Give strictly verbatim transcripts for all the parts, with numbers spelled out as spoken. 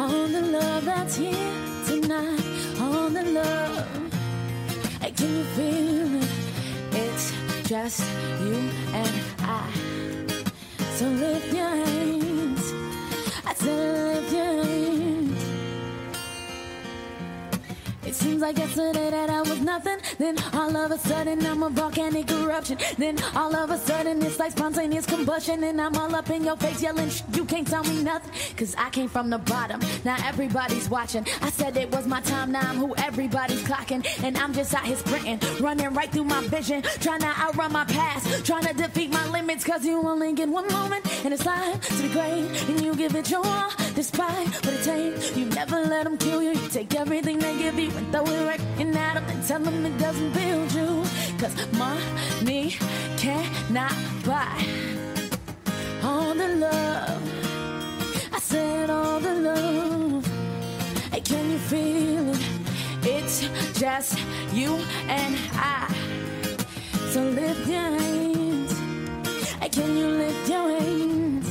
all the love that's here tonight, all the love. Hey, can you feel it? It's just you and I. So lift your hands. I said lift your hands. It seems like yesterday that I was nothing. Then all of a sudden I'm a volcanic eruption. Then all of a sudden it's like spontaneous combustion. And I'm all up in your face yelling, shh, you can't tell me nothing. Cause I came from the bottom, now everybody's watching. I said it was my time, now I'm who everybody's clocking. And I'm just out here sprinting, running right through my vision, trying to outrun my past, trying to defeat my limits. Cause you only get one moment, and it's time to be great. And you give it your all, despite what it takes. You never let them kill you, you take everything they give you and throw it right in at them and tell them it doesn't build you. Cause money cannot buy all the love. I said all the love. Hey, can you feel it? It's just you and I. So lift your hands. Hey, can you lift your hands?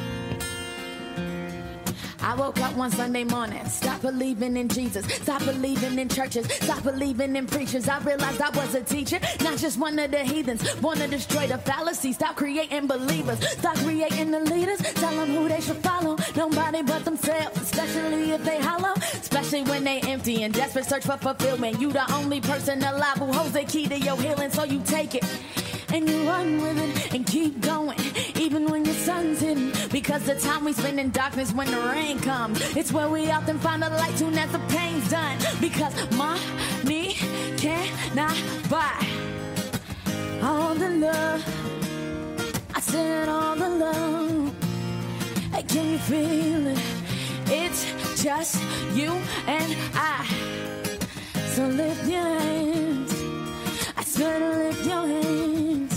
I woke up one Sunday morning, stop believing in Jesus, stop believing in churches, stop believing in preachers. I realized I was a teacher, not just one of the heathens, born to destroy the fallacy. Stop creating believers, stop creating the leaders, tell them who they should follow, nobody but themselves, especially if they hollow, especially when they empty and desperate search for fulfillment. You the only person alive who holds the key to your healing, so you take it and you run with it and keep going, even when your sun's hidden. Because the time we spend in darkness when the rain comes, it's where we often find the light soon as the pain's done. Because money cannot buy all the love. I said all the love. Hey, can you feel it? It's just you and I. So lift your hands. I said lift your hands.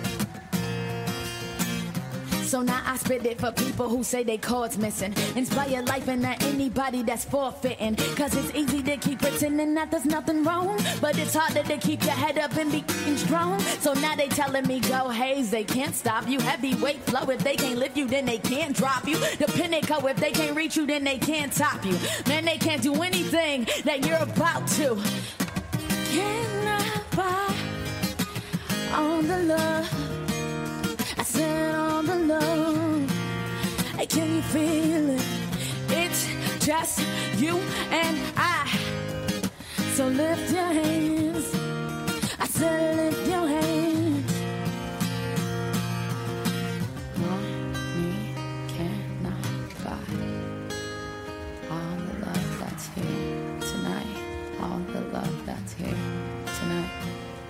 So now I spit it for people who say they chords missing. Inspire life in that anybody that's forfeiting. Cause it's easy to keep pretending that there's nothing wrong, but it's harder to keep your head up and be strong. So now they telling me go haze, they can't stop you. Heavyweight flow, if they can't lift you, then they can't drop you. The pinnacle, if they can't reach you, then they can't top you. Man, they can't do anything that you're about to. Can I buy all the love? I said all the love. Hey, can you feel it? It's just you and I. So lift your hands. I said lift your hands. Money cannot buy all the love that's here tonight. All the love that's here tonight.